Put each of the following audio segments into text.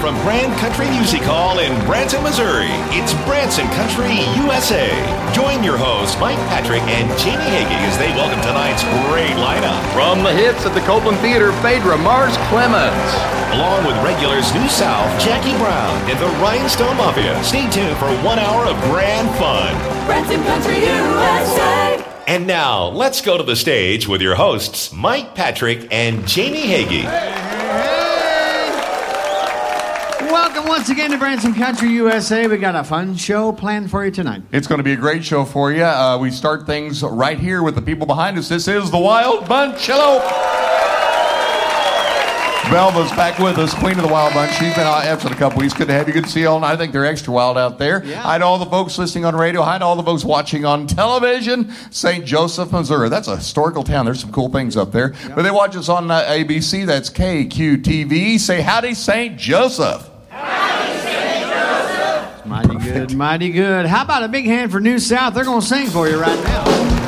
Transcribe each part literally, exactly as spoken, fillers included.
from Grand Country Music Hall in Branson, Missouri. It's Branson Country U S A. Join your hosts, Mike Patrick and Jamie Hagee, as they welcome tonight's great lineup. From the hits at the Copeland Theater, Phaedra Mars Clemens. Along with regulars New South, Jackie Brown, and the Rhinestone Mafia. Stay tuned for one hour of grand fun. Branson Country U S A. And now, let's go to the stage with your hosts, Mike Patrick and Jamie Hagee. Hey, hey, hey. Welcome once again to Branson Country U S A. We got a fun show planned for you tonight. It's going to be a great show for you. Uh, we start things right here with the people behind us. This is the Wild Bunch. Hello. Velva's back with us, Queen of the Wild Bunch. She's been absent a couple weeks. Good to have you. Good to see you all. And I think they're extra wild out there. Yeah. Hi to all the folks listening on radio. Hi to all the folks watching on television. Saint Joseph, Missouri. That's a historical town. There's some cool things up there. Yep. But they watch us on uh, A B C. That's K Q T V. Say howdy, Saint Joseph. Howdy, Saint Joseph. Mighty Perfect. good, mighty good. How about a big hand for New South? They're going to sing for you right now.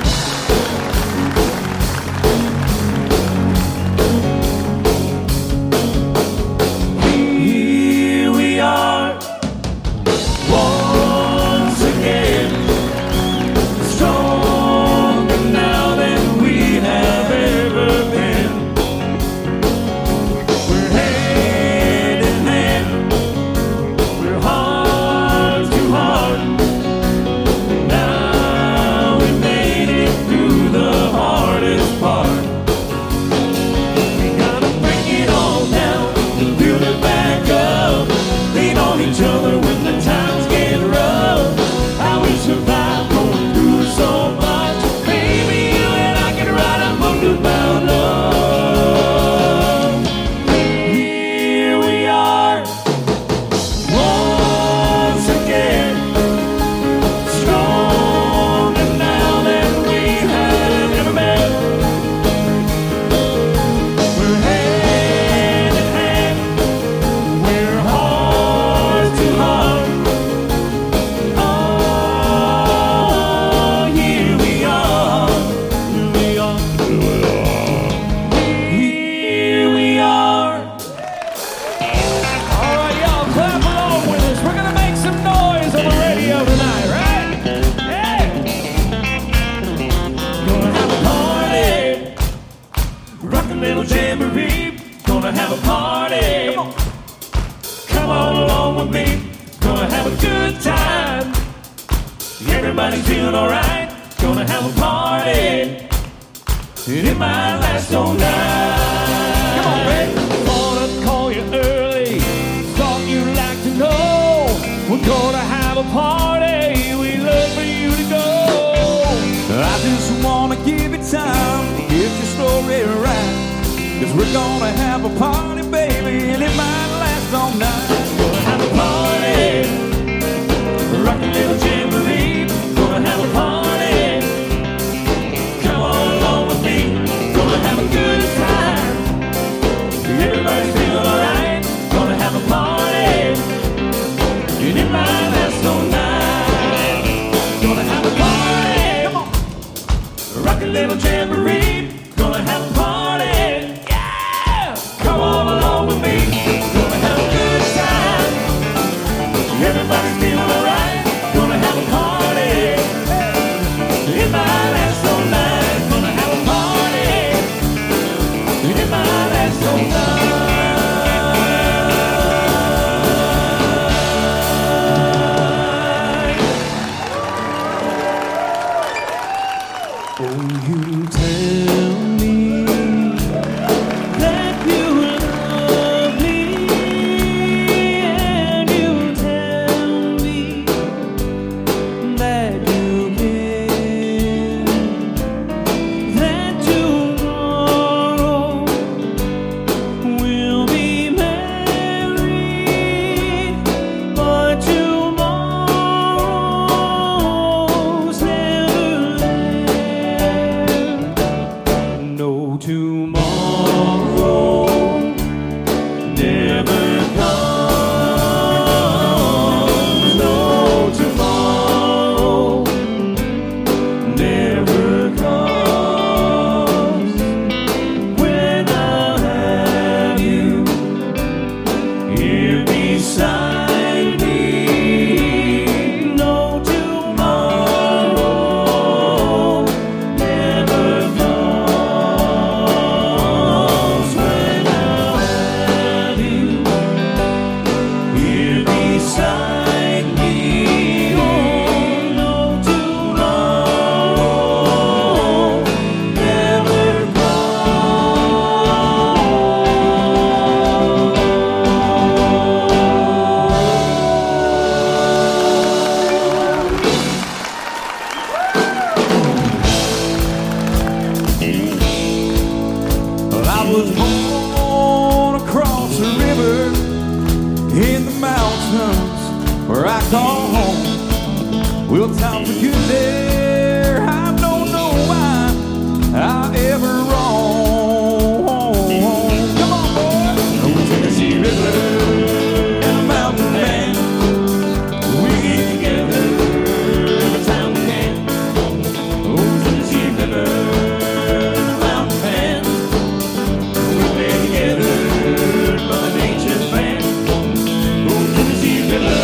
call home. We'll talk for you there. I don't know why I ever wrong. Come on, boy. Oh, Tennessee River and a mountain man. We get together every time we can. Oh, Tennessee River and a mountain man. We play together by nature's band. Oh, Tennessee River.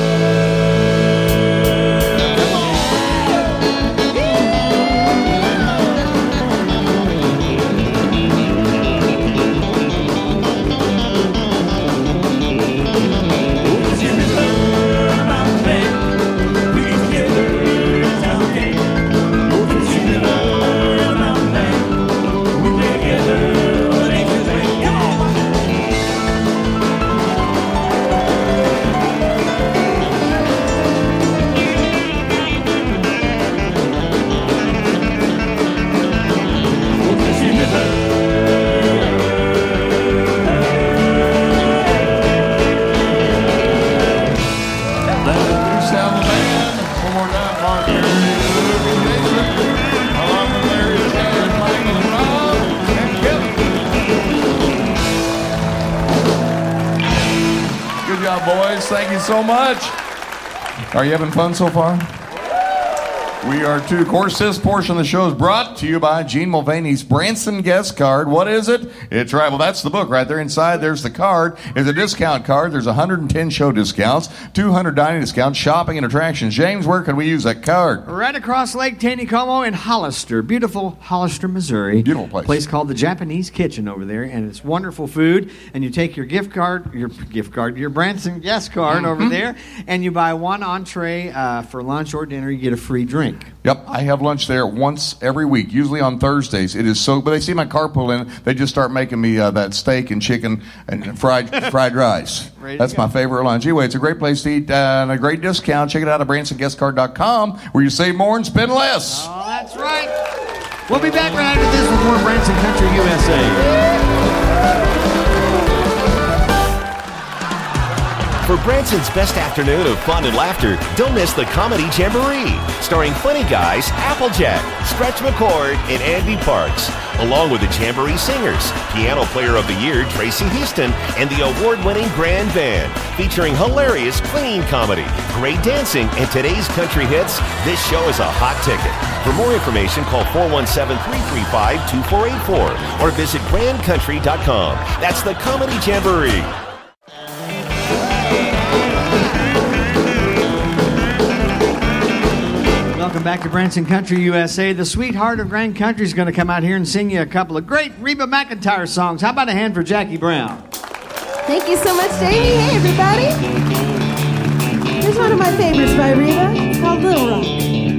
Boys, thank you so much. Are you having fun so far? We are too. Of course, this portion of the show is brought to you by Gene Mulvaney's Branson Guest Card. What is it? It's right. Well, that's the book right there. Inside, there's the card. It's a discount card. There's one hundred ten show discounts, two hundred dining discounts, shopping and attractions. James, where can we use that card? Right across Lake Taneycomo in Hollister. Beautiful Hollister, Missouri. Beautiful place. A place called the Japanese Kitchen over there, and it's wonderful food. And you take your gift card, your gift card, your Branson Guest Card mm-hmm. over there, and you buy one entree uh, for lunch or dinner. You get a free drink. Yep, I have lunch there once every week, usually on Thursdays. It is so, but they see my car pull in, they just start making me uh, that steak and chicken and fried fried rice. That's my favorite lunch. Anyway, it's a great place to eat uh, and a great discount. Check it out at Branson Guest Card dot com, where you save more and spend less. Oh, that's right. We'll be back right after this with more Branson Country U S A. For Branson's best afternoon of fun and laughter, don't miss the Comedy Jamboree, starring funny guys Applejack, Stretch McCord, and Andy Parks, along with the Jamboree Singers, Piano Player of the Year Tracy Houston, and the award-winning Grand Band, featuring hilarious clean comedy, great dancing, and today's country hits. This show is a hot ticket. For more information, call four one seven, three three five, two four eight four or visit grand country dot com. That's the Comedy Jamboree. Welcome back to Branson Country U S A. The sweetheart of Grand Country is going to come out here and sing you a couple of great Reba McEntire songs. How about a hand for Jackie Brown? Thank you so much, Jamie. Hey, everybody. Here's one of my favorites by Reba. It's called Little Rock.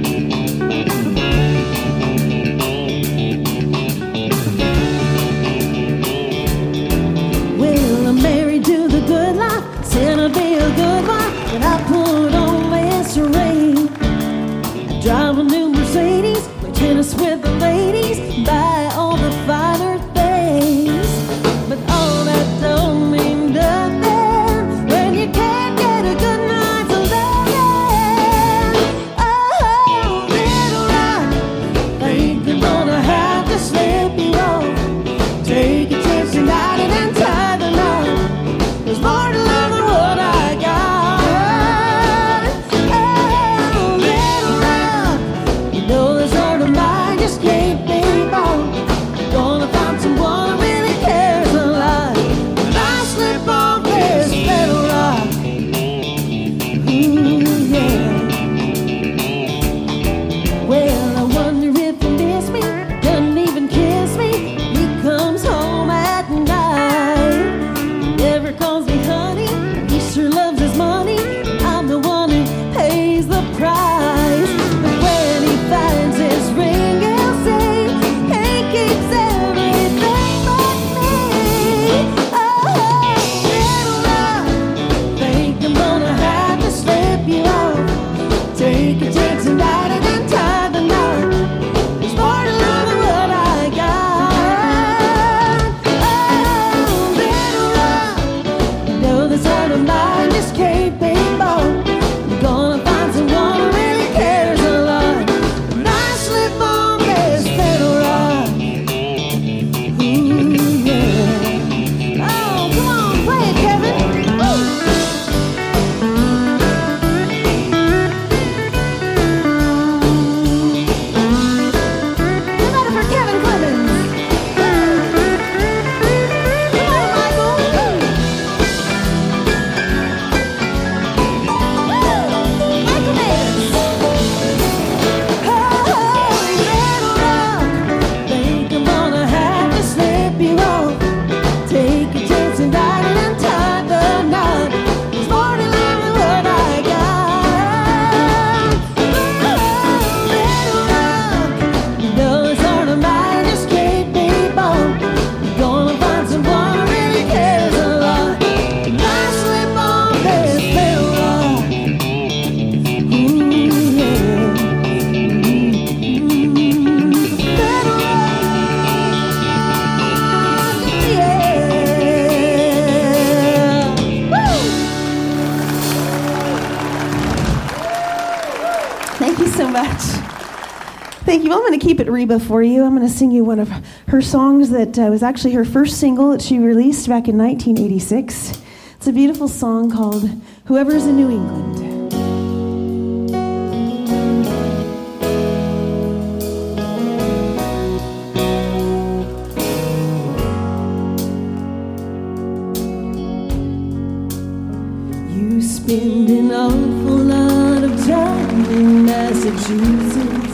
Well, I'm married to the good life. Said I'd be a good wife, but I put on this ring. Drive a new Mercedes, play tennis with the ladies, buy all the finer things. But all that don't mean nothing when you can't get a good night's loving. Oh, little rock, think I'm gonna have to slip you off. Take a chance tonight and then tie the knot. There's more to love than what I got. Know this heart of mine just can't you. I'm going to keep it Reba for you. I'm going to sing you one of her songs that uh, was actually her first single that she released back in nineteen eighty-six. It's a beautiful song called Whoever's in New England. You spend an awful lot of time in Massachusetts.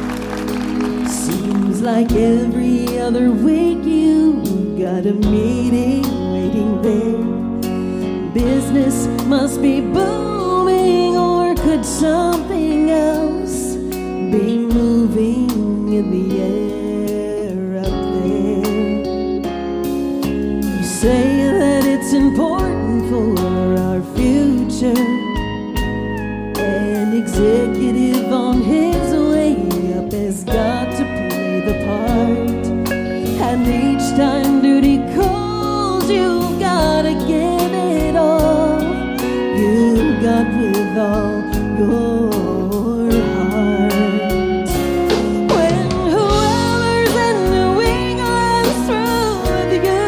Seems like every other week you got a meeting waiting there. Business must be booming, or could something else be moving in the air up there? You say that it's important for our future. An executive on his way up has got to play the part. And each time duty calls, you've gotta give it all. You got with all your heart. When whoever's in New England's through with you,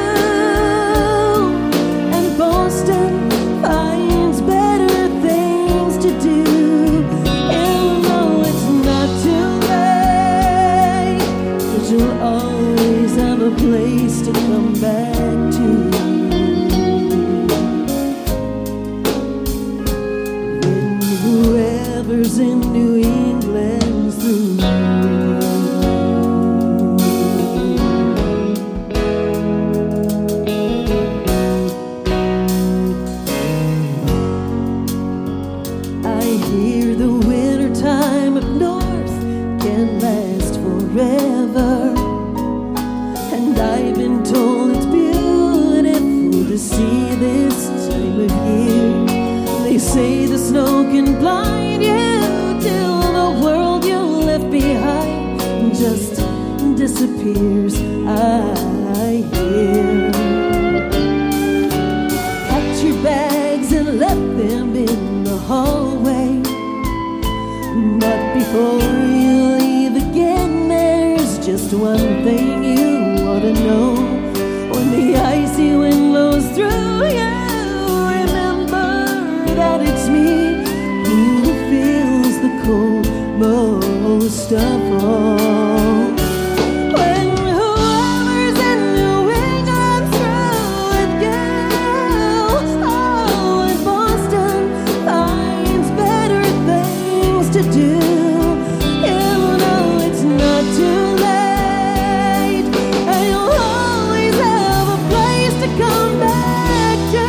and Boston finds better things to do, you know it's not too late, 'cause you'll always have a place to come back to. When whoever's in New England's through. I hear the winter time up north can last forever. And I've been told it's beautiful to see this time of year. They say the snow can blind you till the world you left behind just disappears, I hear. Packed your bags and left them in the hallway. But before you leave again, there's just one thing you ought to know. When the icy wind blows through you, remember that it's me who feels the cold most of all. When whoever's in New England's through with you, oh, and Boston finds better things to do, you know it's not too late, and you'll always have a place to come back to.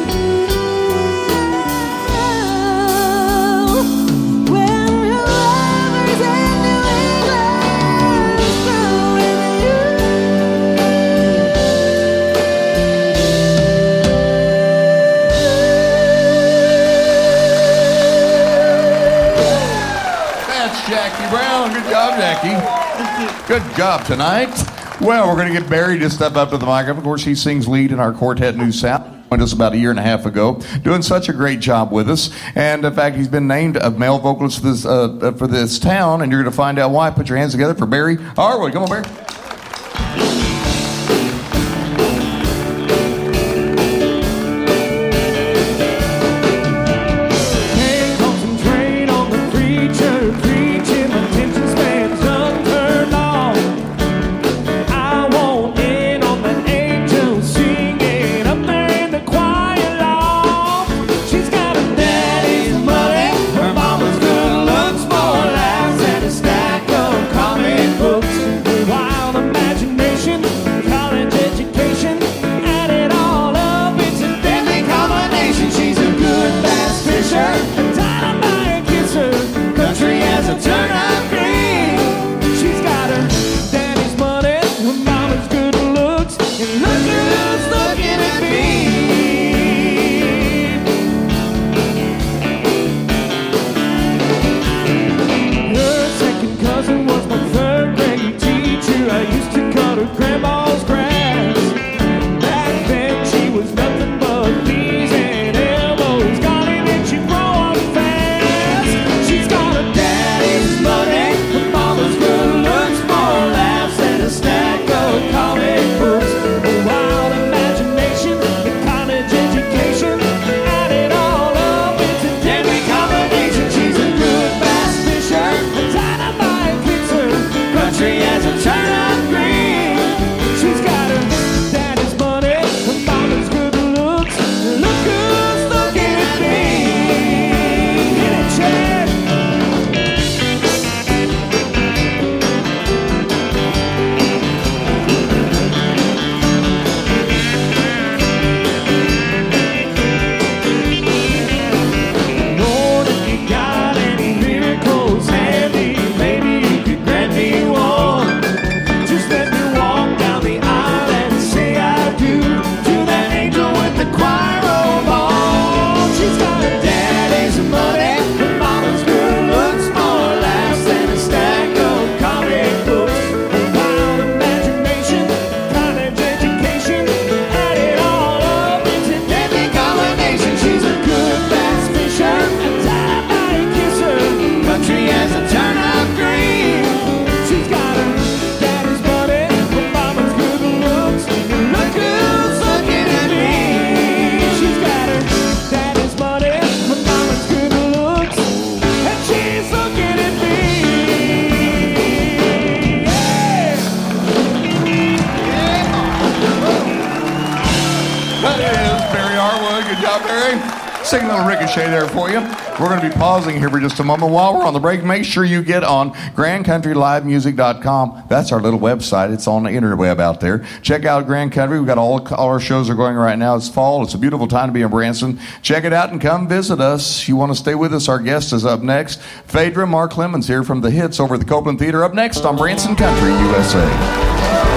When whoever's in New England's through with you. That's Jackie Brown. Good job, Jackie. Good job tonight. Well, we're going to get Barry to step up to the microphone. Of course, he sings lead in our Quartet New South. Joined us about a year and a half ago, doing such a great job with us. And in fact, he's been named a male vocalist for this, uh, for this town, and you're going to find out why. Put your hands together for Barry Harwood. Come on, Barry. Can't concentrate on the preacher preaching. My attention span's unturned on. I want in on the angel singing up there in the choir loft. She's got a daddy's money, her mama's good looks, more laughs, and a stack of comic books. While Sing a little Ricochet there for you. We're going to be pausing here for just a moment. While we're on the break, make sure you get on grand country live music dot com. That's our little website. It's on the interweb out there. Check out Grand Country. We've got all, all our shows are going right now. It's fall. It's a beautiful time to be in Branson. Check it out and come visit us. You want to stay with us? Our guest is up next. Phaedra, Mark Clemens here from the Hits over at the Copeland Theater. Up next on Branson Country, U S A.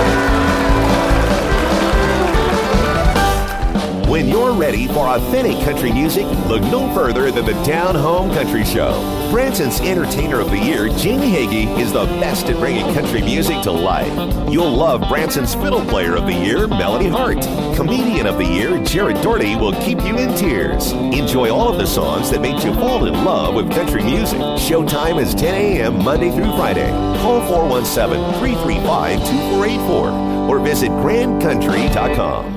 When you're ready for authentic country music, look no further than the Down Home Country Show. Branson's Entertainer of the Year, Jamie Hagee, is the best at bringing country music to life. You'll love Branson's Fiddle Player of the Year, Melanie Hart. Comedian of the Year, Jared Doherty, will keep you in tears. Enjoy all of the songs that make you fall in love with country music. Showtime is ten a.m. Monday through Friday. Call four one seven, three three five, two four eight four or visit grand country dot com.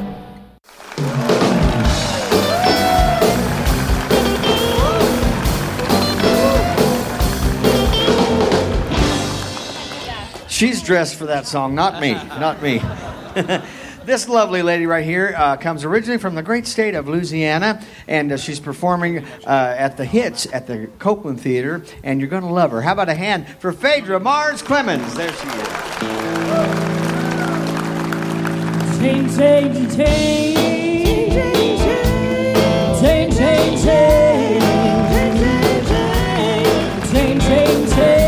She's dressed for that song, not me, not me. This lovely lady right here uh, comes originally from the great state of Louisiana, and uh, she's performing uh, at the Hits at the Copeland Theater, and you're going to love her. How about a hand for Phaedra Mars Clemens? There she is. Change, change, change, change, change, change, change, change, change, change.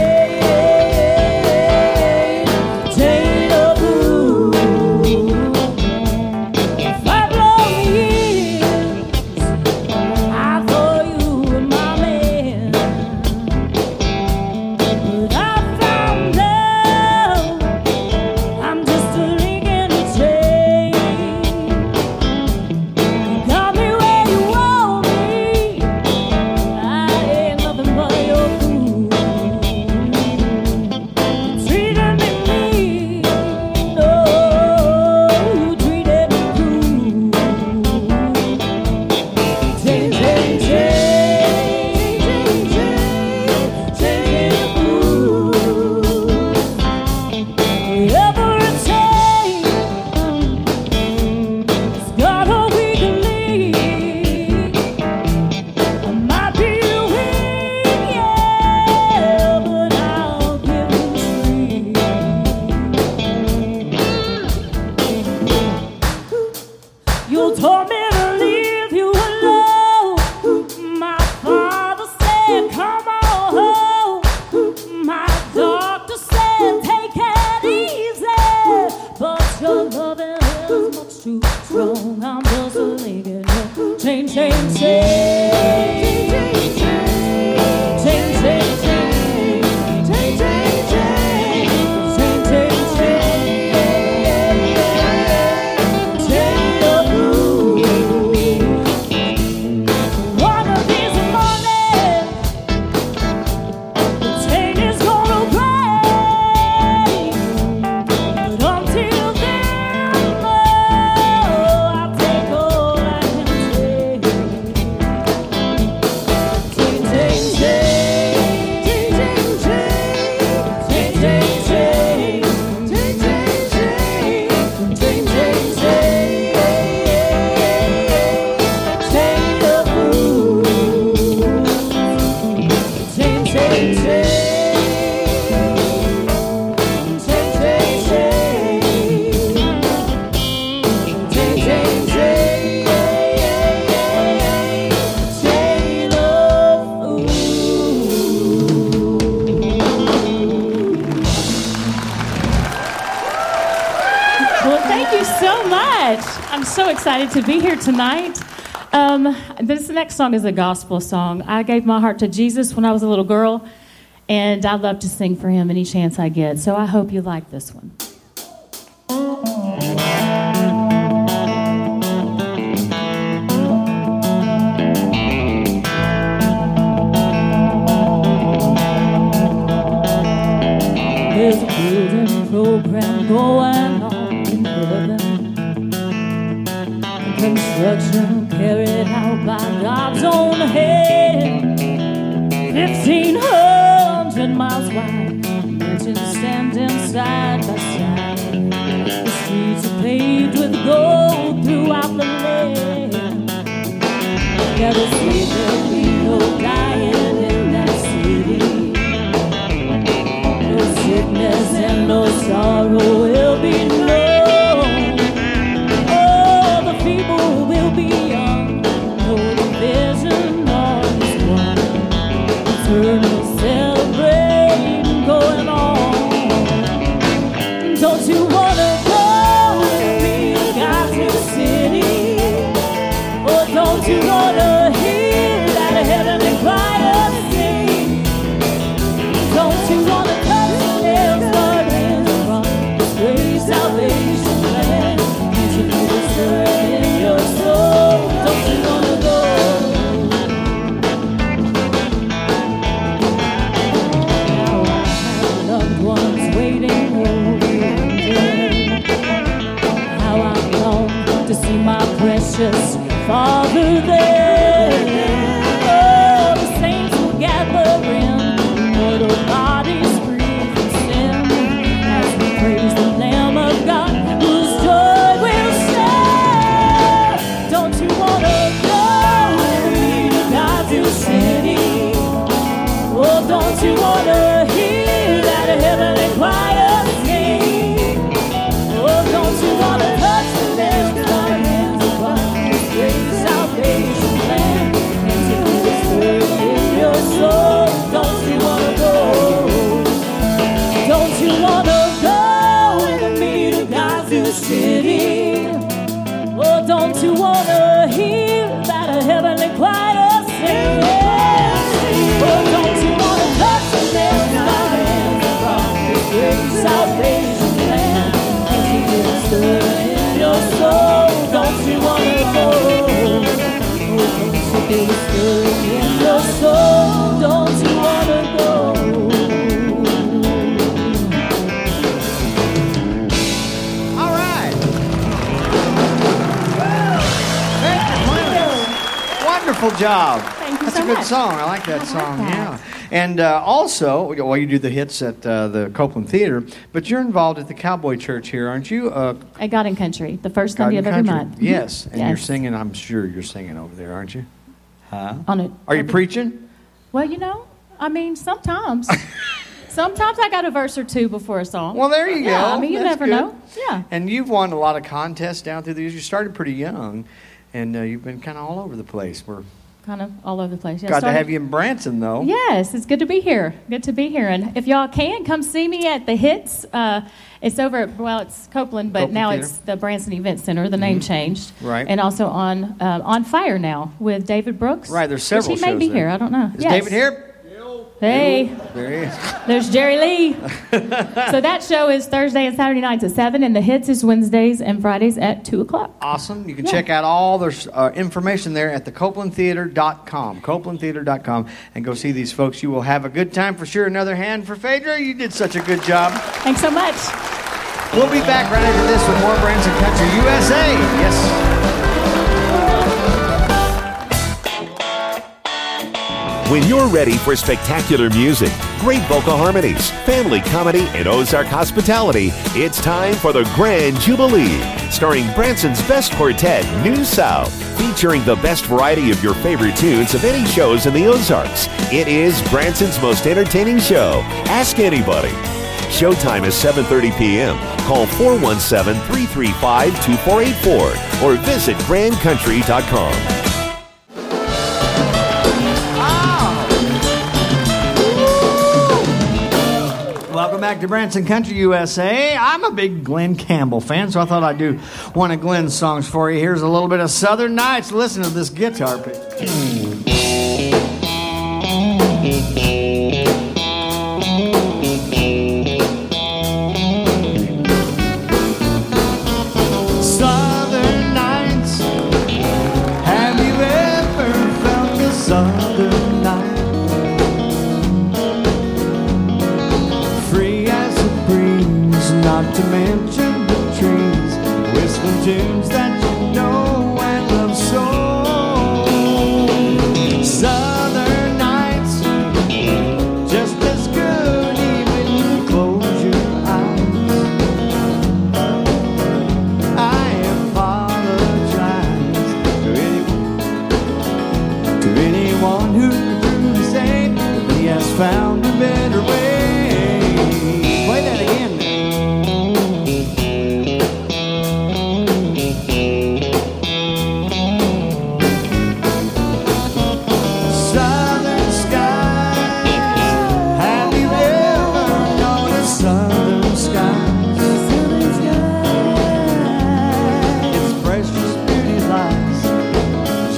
To be here tonight. Um, this next song is a gospel song. I gave my heart to Jesus when I was a little girl, and I love to sing for him any chance I get. So I hope you like this one. There's a building program going on in heaven. Construction carried out by God's own hand. Fifteen hundred miles wide, mansions standing side by side. The streets are paved with gold throughout the land. Yeah, the city Don't you wanna go with me to Gotham City? Or don't you wanna hear that heavenly choir sing? Don't you wanna touch the nails burning from this great salvation plan? Can't you feel the stirring in your soul? Don't you wanna go? Now I have loved ones waiting over there. How I long to see my precious Father there. Oh, the saints will gather in mortal bodies free from sin as we praise the Lamb of God whose joy we'll share. Don't you wanna go with me to Gotham City? Oh, don't you wanna hear that heavenly choir sing? Oh, don't you wanna touch the nails burning from this great salvation plan? And to be disturbed in your soul, don't you wanna go? Don't you wanna go with me to Gotham City? Oh, don't you wanna hear that heavenly choir sing? Oh, don't you wanna touch the nails burning from this great salvation plan? And to be disturbed in your soul, don't you wanna go? Oh, don't you be disturbed in your soul, don't you wanna go? All right. Thank you, Clemens. Wonderful job. Thank you That's so a good much. song. I like that I like song. that. Yeah. And uh, also, well, you do the hits at uh, the Copeland Theater, but you're involved at the Cowboy Church here, aren't you? Uh, At God and Country, the first God Sunday and of every Country. month. Yes, and you're Yes. singing. I'm sure you're singing over there, aren't you? Huh? On it. Are you preaching? Well, you know, I mean, sometimes. Sometimes I got a verse or two before a song. Well, there you yeah, go. I mean, you That's never good. know. Yeah. And you've won a lot of contests down through the years. You started pretty young, and uh, you've been kind of all over the place. We're Kind of all over the place. Yeah, glad to started- have you in Branson, though. Yes, it's good to be here. Good to be here. And if y'all can, come see me at the Hits. Uh, it's over at, well, it's Copeland, but Copeland now Theater. it's the Branson Event Center. The name changed. Right. And also on uh, on Fire now with David Brooks. Right, there's several Which he may shows be there. here. I don't know. Is Yes. David here? Hey, There he is. there's Jerry Lee. So that show is Thursday and Saturday nights at seven, and the Hits is Wednesdays and Fridays at two o'clock. Awesome. You can Yeah. check out all their uh, information there at the copeland theater dot com. copeland theater dot com. And go see these folks. You will have a good time for sure. Another hand for Phaedra. You did such a good job. Thanks so much. We'll be back right after this with more Branson Country U S A. Yes. When you're ready for spectacular music, great vocal harmonies, family comedy, and Ozark hospitality, it's time for the Grand Jubilee, starring Branson's best quartet, New South, featuring the best variety of your favorite tunes of any shows in the Ozarks. It is Branson's most entertaining show. Ask anybody. Showtime is seven thirty p.m. Call four one seven, three three five, two four eight four or visit grand country dot com. Welcome back to Branson Country U S A. I'm a big Glenn Campbell fan, so I thought I'd do one of Glenn's songs for you. Here's a little bit of Southern Nights. Listen to this guitar pick. Southern Nights. Have you ever felt the Southern Nights? Free as a breeze, not to mention the trees, whistling tunes that you know and love so. Southern nights, just as good even you close your eyes. I apologize to anyone, to anyone who could truly say that he has found a better way. Play that again.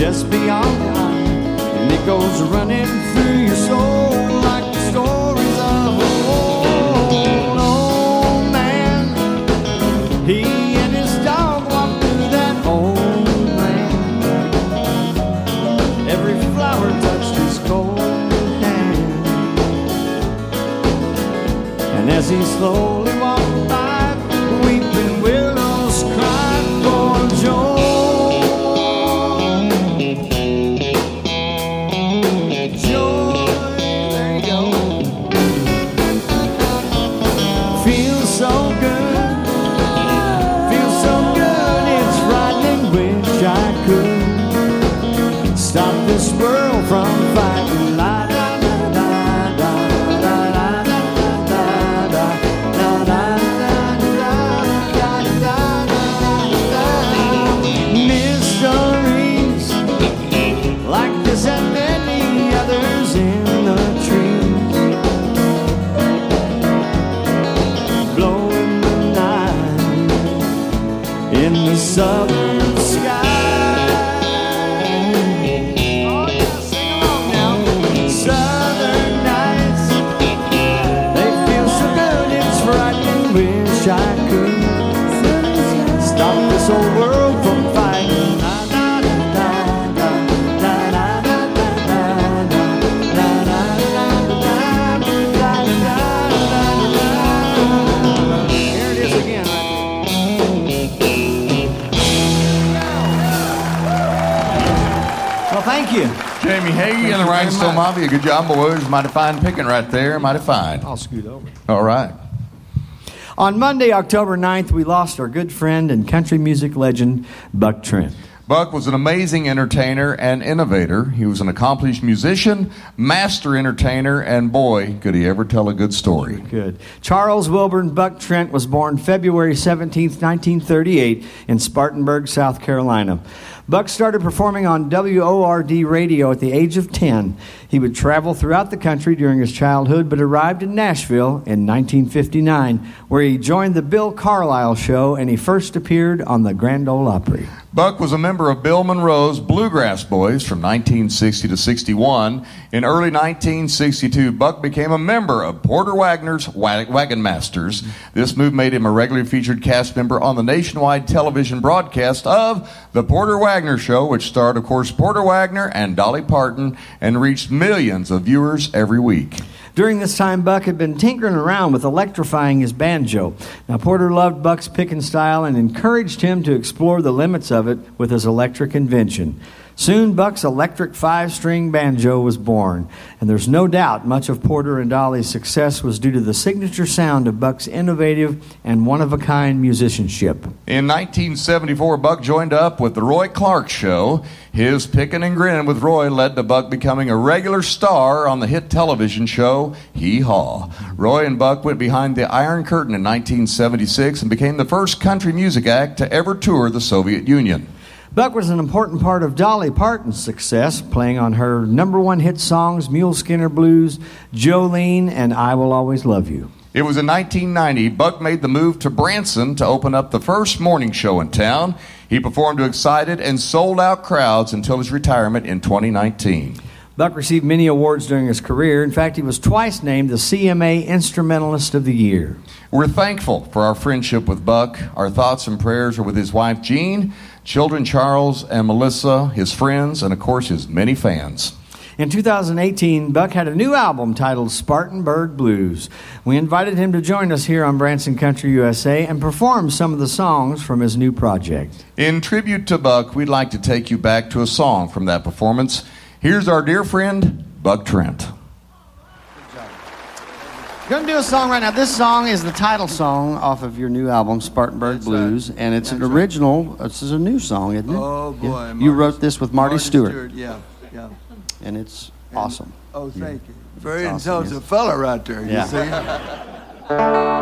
just beyond the eye, and it goes running through your soul like the stories of an old, old man. He and his dog walked through that old land. Every flower touched his cold hand, and as he slowly walked by, weeping willows cried for joy. Stop this world from fighting. La da da da da da da da da da da da da da. Mysteries like this and many others in the trees, blowing the night in the southern sky. I could stop this whole world from fighting. Here it is again. Well, thank you. Jamie Hagee and the Rhinestone Mafia. Good job, boys. Mighty fine picking right there. Mighty fine. I'll scoot over. All right. On Monday, October ninth, we lost our good friend and country music legend, Buck Trent. Buck was an amazing entertainer and innovator. He was an accomplished musician, master entertainer, and boy, could he ever tell a good story. Good. Charles Wilburn Buck Trent was born February seventeenth, nineteen thirty-eight in Spartanburg, South Carolina. Buck started performing on W O R D radio at the age of ten. He would travel throughout the country during his childhood, but arrived in Nashville in nineteen fifty-nine, where he joined the Bill Carlisle Show, and he first appeared on the Grand Ole Opry. Buck was a member of Bill Monroe's Bluegrass Boys from nineteen sixty to sixty-one. In early nineteen sixty-two, Buck became a member of Porter Wagoner's Wagon Masters. This move made him a regularly featured cast member on the nationwide television broadcast of The Porter Wagoner Show, which starred, of course, Porter Wagoner and Dolly Parton, and reached millions of viewers every week. During this time, Buck had been tinkering around with electrifying his banjo. Now, Porter loved Buck's picking style and encouraged him to explore the limits of it with his electric invention. Soon, Buck's electric five-string banjo was born, and there's no doubt much of Porter and Dolly's success was due to the signature sound of Buck's innovative and one-of-a-kind musicianship. In nineteen seventy-four, Buck joined up with the Roy Clark Show. His pickin' and grinnin' with Roy led to Buck becoming a regular star on the hit television show Hee Haw. Roy and Buck went behind the Iron Curtain in nineteen seventy-six and became the first country music act to ever tour the Soviet Union. Buck was an important part of Dolly Parton's success, playing on her number one hit songs, Mule Skinner Blues, Jolene, and I Will Always Love You. It was in nineteen ninety, Buck made the move to Branson to open up the first morning show in town. He performed to excited and sold-out crowds until his retirement in twenty nineteen. Buck received many awards during his career. In fact, he was twice named the C M A Instrumentalist of the Year. We're thankful for our friendship with Buck. Our thoughts and prayers are with his wife, Jean, children Charles and Melissa, his friends, and, of course, his many fans. In two thousand eighteen, Buck had a new album titled Spartanburg Blues. We invited him to join us here on Branson Country U S A and perform some of the songs from his new project. In tribute to Buck, we'd like to take you back to a song from that performance. Here's our dear friend, Buck Trent. We're going to do a song right now. This song is the title song off of your new album, Spartanburg That's Blues, right. and it's That's an original. This is a new song, isn't it? Oh, boy. Yeah. Marty- You wrote this with Marty, Marty Stewart, Stewart, yeah, yeah. and it's And- awesome. Oh, thank you. Very It's awesome, intelligent yes. fella right there, you Yeah. see?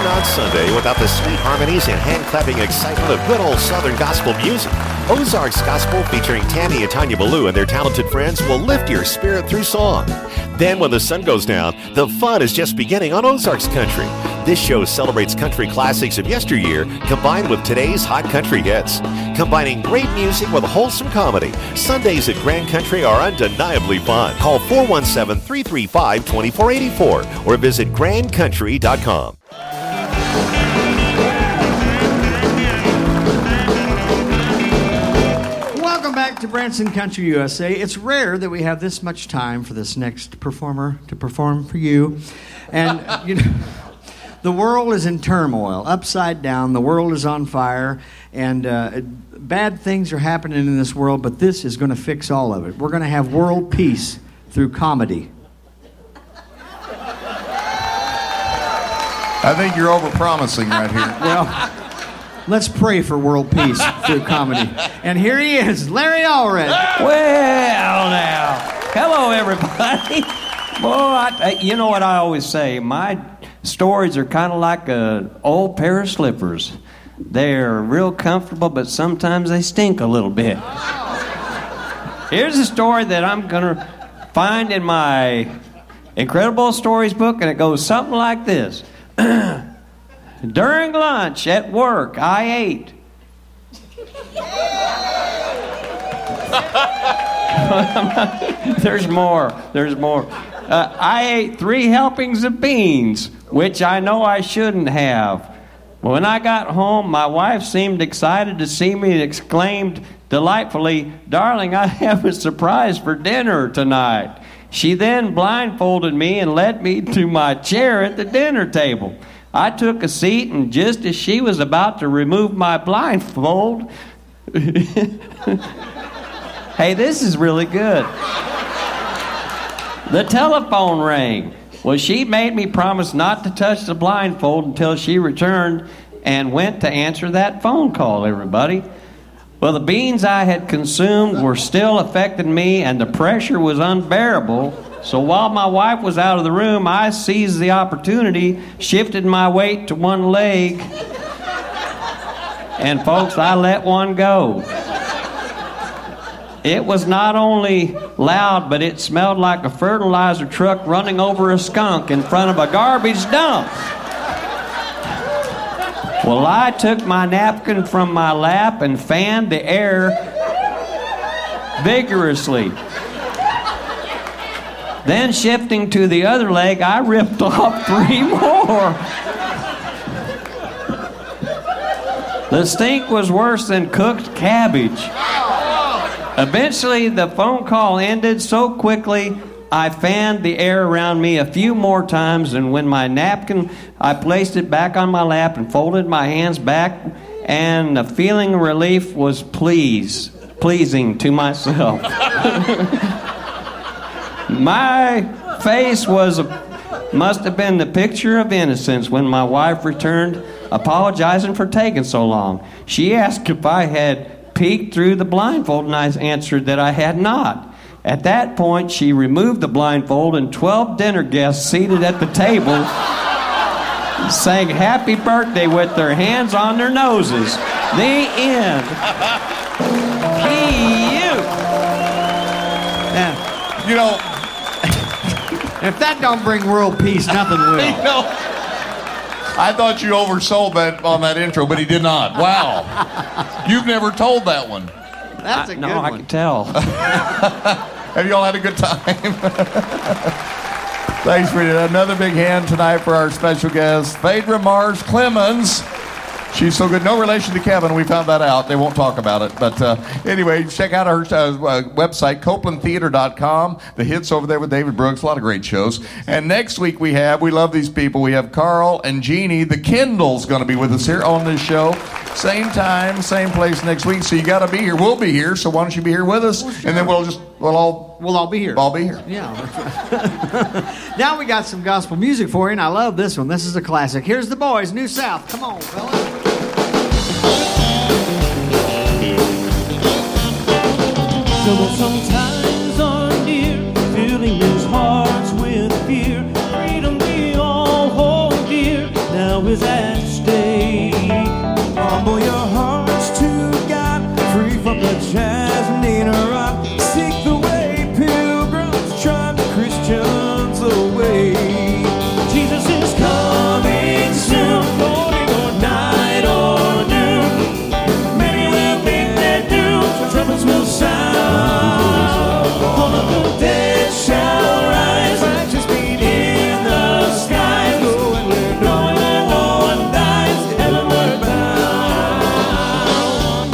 on Sunday without the sweet harmonies and hand-clapping excitement of good old Southern gospel music. Ozarks Gospel featuring Tammy and Tanya Ballou and their talented friends will lift your spirit through song. Then when the sun goes down, the fun is just beginning on Ozarks Country. This show celebrates country classics of yesteryear combined with today's hot country hits. Combining great music with wholesome comedy, Sundays at Grand Country are undeniably fun. Call four one seven, three three five, two four eight four or visit grand country dot com. Welcome back to Branson Country U S A. It's rare that we have this much time for this next performer to perform for you. And, you know, the world is in turmoil, upside down. The world is on fire, and uh, bad things are happening in this world, but this is going to fix all of it. We're going to have world peace through comedy. I think you're overpromising right here. Well, let's pray for world peace through comedy. And here he is, Larry Allred. Well, now, hello, everybody. Boy, I, you know what I always say, my stories are kind of like an old pair of slippers. They're real comfortable, but sometimes they stink a little bit. Here's a story that I'm going to find in my Incredible Stories book, and it goes something like this. During lunch at work, I ate. There's more. There's more. Uh, I ate three helpings of beans, which I know I shouldn't have. When I got home, my wife seemed excited to see me and exclaimed delightfully, "Darling, I have a surprise for dinner tonight." She then blindfolded me and led me to my chair at the dinner table. I took a seat, and just as she was about to remove my blindfold... Hey, this is really good. The telephone rang. Well, she made me promise not to touch the blindfold until she returned and went to answer that phone call, everybody. Well, the beans I had consumed were still affecting me, and the pressure was unbearable. So while my wife was out of the room, I seized the opportunity, shifted my weight to one leg, and folks, I let one go. It was not only loud, but it smelled like a fertilizer truck running over a skunk in front of a garbage dump. Well, I took my napkin from my lap and fanned the air vigorously. Then, shifting to the other leg, I ripped off three more. The stink was worse than cooked cabbage. Eventually, the phone call ended so quickly, I fanned the air around me a few more times, and when my napkin, I placed it back on my lap and folded my hands back, and the feeling of relief was please, pleasing to myself. My face was, a, must have been the picture of innocence when my wife returned, apologizing for taking so long. She asked if I had peeked through the blindfold, and I answered that I had not. At that point, she removed the blindfold, and twelve dinner guests seated at the table sang happy birthday with their hands on their noses. The end. Hey, you. Yeah. You know, if that don't bring world peace, nothing will. You know, I thought you oversold that on that intro, but he did not. Wow. You've never told that one. That's a I, good no, one. I can tell. Have you all had a good time? Thanks for another big hand tonight for our special guest, Phaedra Mars Clemens. She's so good. No relation to Kevin. We found that out. They won't talk about it. But uh, anyway, check out our uh, website, copeland theater dot com. The hits over there with David Brooks. A lot of great shows. And next week we have, we love these people. We have Carl and Jeannie. The Kindle's going to be with us here on this show. Same time, same place next week. So you got to be here. We'll be here. So why don't you be here with us? Well, sure. And then we'll just, we'll all... We'll all be here. All be here. Yeah. Now we got some gospel music for you, and I love this one. This is a classic. Here's the boys, New South. Come on, fellas. Sometimes are near, filling those hearts with fear. Freedom we all hold dear, now is at match day. Humble your hearts to God, free from the jazz and need a rock. Seek the way, pilgrims, tribe Christians away. Jesus is coming soon, morning or night or noon. Many will meet their doom, trumpets will sound. All of the dead shall rise, righteous beat in the skies. Going where no one dies, heavenward bound.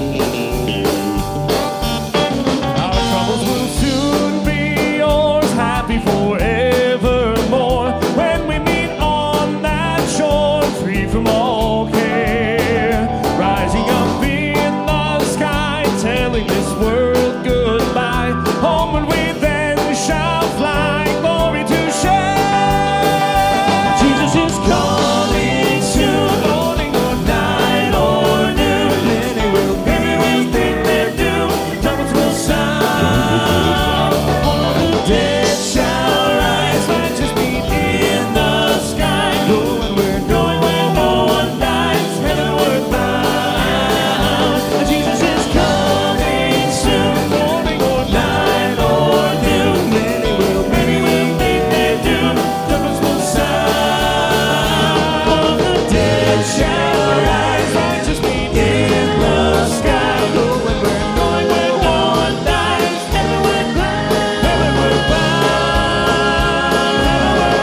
Our troubles will soon be yours, happy forevermore. When we meet on that shore, free from all care, rising up in the sky, telling this world goodbye. Homeward we then shall fly, glory to share. Jesus is coming soon, morning or night or noon. Many will, many will think they're doomed, trumpets will sound. All of the dead shall rise, righteous beat in the sky. Going where, going where no one dies, heavenward bound. Jesus is coming soon, morning or night or noon. Many will, many will think they're doomed, trumpets will sound. All of the dead shall rise, righteous beat in the sky. Going where, going where no one dies, heavenward bound, heavenward bound, heavenward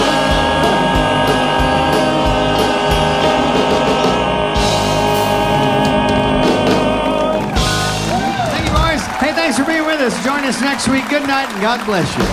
Thank you, boys. Hey, thanks for being with us. Join us next week. Good night, and God bless you.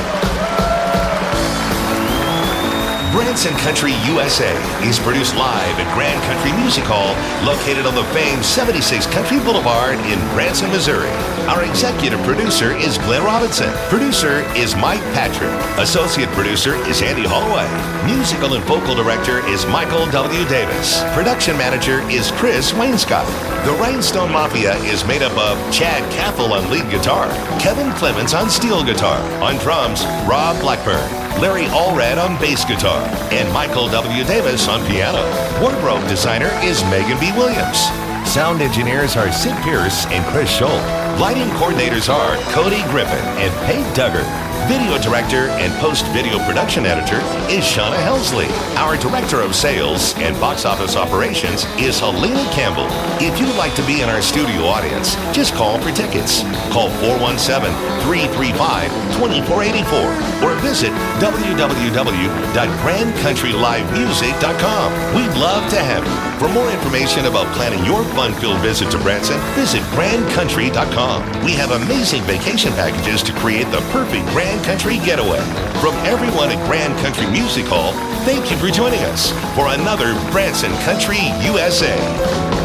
Branson Country U S A is produced live at Grand Country Music Hall, located on the famed seventy-six Country Boulevard in Branson, Missouri. Our executive producer is Glenn Robinson. Producer is Mike Patrick. Associate producer is Andy Holloway. Musical and vocal director is Michael W. Davis. Production manager is Chris Wainscott. The Rhinestone Mafia is made up of Chad Cathell on lead guitar, Kevin Clemens on steel guitar, on drums, Rob Blackburn, Larry Allred on bass guitar, and Michael W. Davis on piano. Wardrobe designer is Megan B. Williams. Sound engineers are Sid Pierce and Chris Scholl. Lighting coordinators are Cody Griffin and Paige Duggar. Video director and post-video production editor is Shauna Helsley. Our director of sales and box office operations is Helena Campbell. If you'd like to be in our studio audience, just call for tickets. Call four one seven, three three five, two four eight four or visit w w w dot grand country live music dot com. We'd love to have you. For more information about planning your fun-filled visit to Branson, visit grand country dot com. We have amazing vacation packages to create the perfect Grand Country getaway. From everyone at Grand Country Music Hall, thank you for joining us for another Branson Country U S A.